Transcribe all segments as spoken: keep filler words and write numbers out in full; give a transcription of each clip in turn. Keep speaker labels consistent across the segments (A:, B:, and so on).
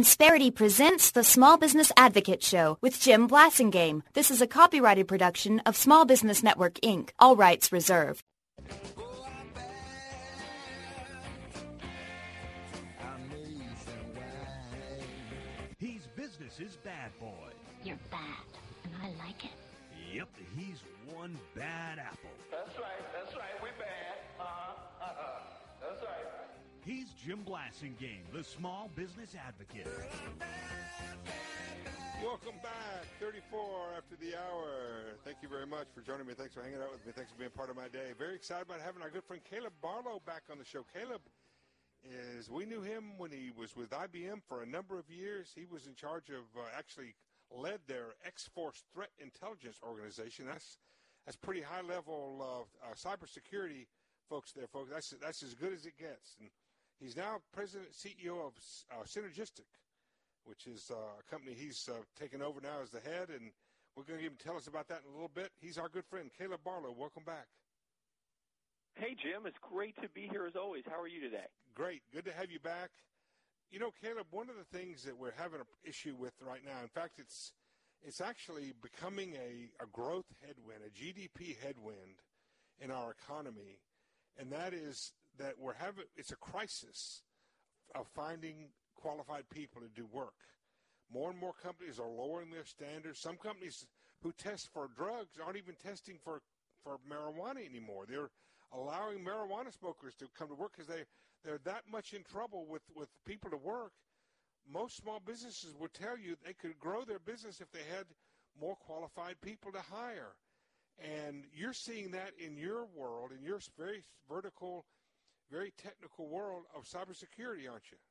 A: Insperity presents the Small Business Advocate Show with Jim Blasingame. This is a copyrighted production of Small Business Network, Incorporated. All rights reserved.
B: He's business's bad boy.
C: You're bad, and I like it.
B: Yep, he's one bad apple.
D: That's right, that's right, we bad. Uh-huh, uh-huh. That's right.
B: He's Jim Blasingame, the Small Business Advocate.
E: Welcome back, thirty-four after the hour. Thank you very much for joining me. Thanks for hanging out with me. Thanks for being part of my day. Very excited about having our good friend Caleb Barlow back on the show. Caleb is, we knew him when he was with I B M for a number of years. He was in charge of, uh, actually led their X-Force Threat Intelligence Organization. That's that's pretty high-level uh, uh, cybersecurity folks there, folks. That's, that's as good as it gets. And he's now president and C E O of uh, Synergistic, which is uh, a company he's uh, taken over now as the head, and we're going to give him tell us about that in a little bit. He's our good friend, Caleb Barlow. Welcome back.
F: Hey, Jim. It's great to be here as always. How are you today?
E: Great. Good to have you back. You know, Caleb, one of the things that we're having an issue with right now, in fact, it's it's actually becoming a, a growth headwind, a G D P headwind in our economy, and that is that we're having, it's a crisis of finding qualified people to do work. More and more companies are lowering their standards. Some companies who test for drugs aren't even testing for, for marijuana anymore. They're allowing marijuana smokers to come to work because they, they're that much in trouble with, with people to work. Most small businesses would tell you they could grow their business if they had more qualified people to hire. And you're seeing that in your world, in your very vertical, very technical world of cybersecurity, aren't you?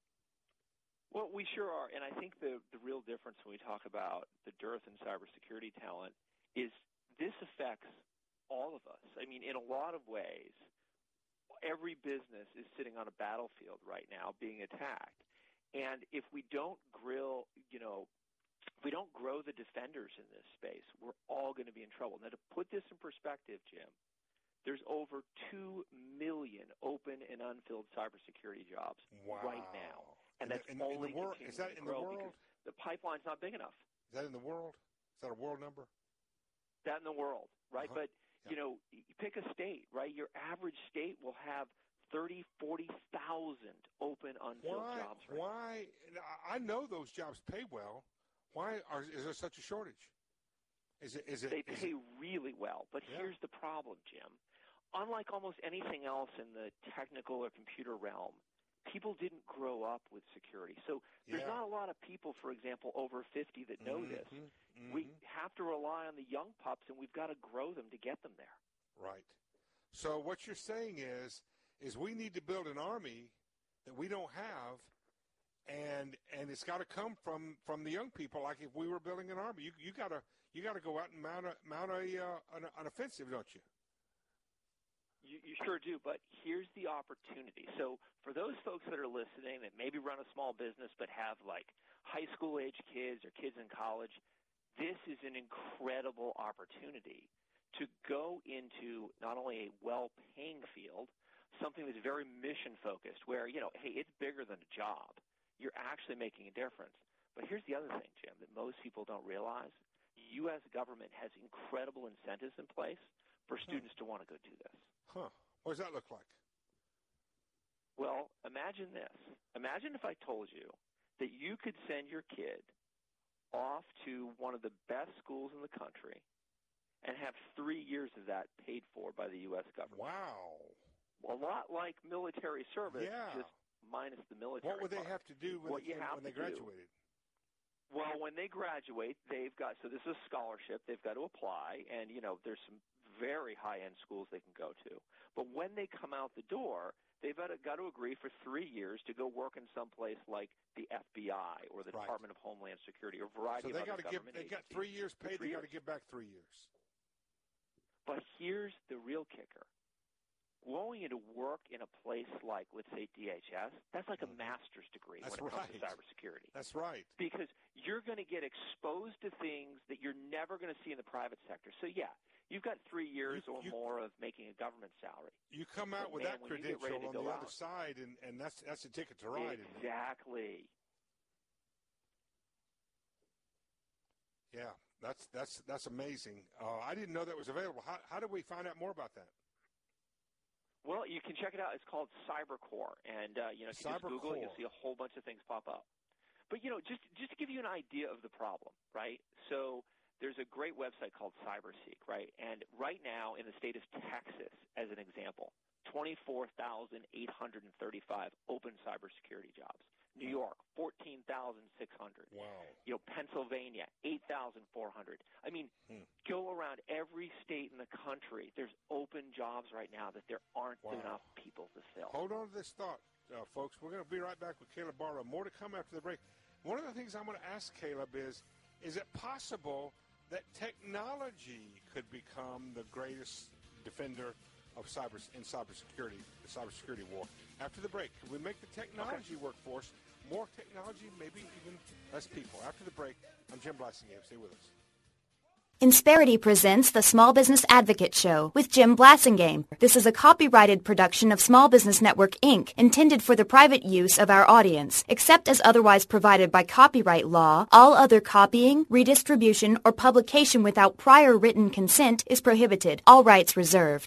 F: Well, we sure are. And I think the, the real difference when we talk about the dearth in cybersecurity talent is this affects all of us. I mean, in a lot of ways, every business is sitting on a battlefield right now being attacked. And if we don't grill, you know, if we don't grow the defenders in this space, we're all going to be in trouble. Now, to put this in perspective, Jim, there's over two million open and unfilled cybersecurity jobs
E: wow.
F: right now. And
E: in
F: that's
E: the, in,
F: only
E: in the world.
F: continuing
E: Is that
F: to
E: in the
F: grow
E: world?
F: because the pipeline's not big enough.
E: Is that in the world? Is that a world number?
F: That in the world, right?
E: Uh-huh.
F: But,
E: yeah.
F: you know, you pick a state, right? Your average state will have thirty, forty thousand open unfilled
E: why,
F: jobs right
E: Why?
F: now.
E: I know those jobs pay well. Why are, is there such a shortage? Is it? Is it?
F: They
E: is
F: pay
E: it,
F: really well. But
E: yeah.
F: here's the problem, Jim. Unlike almost anything else in the technical or computer realm, people didn't grow up with security. So there's
E: yeah.
F: not a lot of people, for example, over fifty that know
E: mm-hmm,
F: this.
E: Mm-hmm.
F: We have to rely on the young pups, and we've got to grow them to get them there.
E: Right. So what you're saying is, is we need to build an army that we don't have, and and it's got to come from, from the young people. Like if we were building an army, you you gotta you gotta go out and mount a mount a uh, an, an offensive, don't you?
F: You, you sure do, but here's the opportunity. So for those folks that are listening that maybe run a small business but have like high school age kids or kids in college, this is an incredible opportunity to go into not only a well-paying field, something that's very mission-focused where, you know, hey, it's bigger than a job. You're actually making a difference. But here's the other thing, Jim, that most people don't realize. The U S government has incredible incentives in place for students hmm. to want to go do this.
E: Huh. What does that look like?
F: Well, imagine this. Imagine if I told you that you could send your kid off to one of the best schools in the country and have three years of that paid for by the U S government.
E: Wow.
F: A lot like military service,
E: yeah.
F: just minus the military.
E: What would they
F: part.
E: have to do when,
F: what
E: they,
F: you have
E: when they
F: to
E: graduated?
F: Do, well, when they graduate, they've got, so this is a scholarship. They've got to apply, and, you know, there's some very high-end schools they can go to. But when they come out the door, they've got to, got to agree for three years to go work in some place like the F B I or the
E: right.
F: Department of Homeland Security or a variety
E: so they
F: of other
E: gotta give,
F: government
E: they
F: agencies.
E: got three years paid.
F: Three
E: they got to
F: years.
E: give back three years.
F: But here's the real kicker. Going into work in a place like, let's say, D H S, that's like a master's degree
E: that's
F: when it
E: right.
F: comes to cybersecurity.
E: That's right.
F: Because you're going to get exposed to things that you're never going to see in the private sector. So, yeah, you've got three years
E: you,
F: or
E: you,
F: more of making a government salary.
E: You come out
F: but
E: with
F: man,
E: that credential on the
F: out,
E: other side, and, and that's that's a ticket to ride.
F: Exactly.
E: That's that's that's amazing. Uh, I didn't know that was available. How how do we find out more about that?
F: Well, you can check it out. It's called CyberCore, and uh, you know, if you just Google it, you'll see a whole bunch of things pop up. But you know, just just to give you an idea of the problem, right? So there's a great website called CyberSeek, right? And right now in the state of Texas, as an example, twenty-four thousand eight hundred thirty-five open cybersecurity jobs. New York, fourteen thousand six hundred.
E: Wow.
F: You know, Pennsylvania, eight thousand four hundred. I mean, hmm. go around every state in the country. There's open jobs right now that there aren't wow. enough people to fill.
E: Hold on to this thought, uh, folks. We're going to be right back with Caleb Barlow. More to come after the break. One of the things I'm going to ask Caleb is, is it possible that technology could become the greatest defender of cyber in cybersecurity, the cybersecurity war? After the break, can we make the technology
F: okay.
E: workforce more technology, maybe even less people? After the break, I'm Jim Blasingame. Stay with us.
A: Insperity presents the Small Business Advocate Show with Jim Blasingame. This is a copyrighted production of Small Business Network, Incorporated, intended for the private use of our audience. Except as otherwise provided by copyright law, all other copying, redistribution, or publication without prior written consent is prohibited. All rights reserved.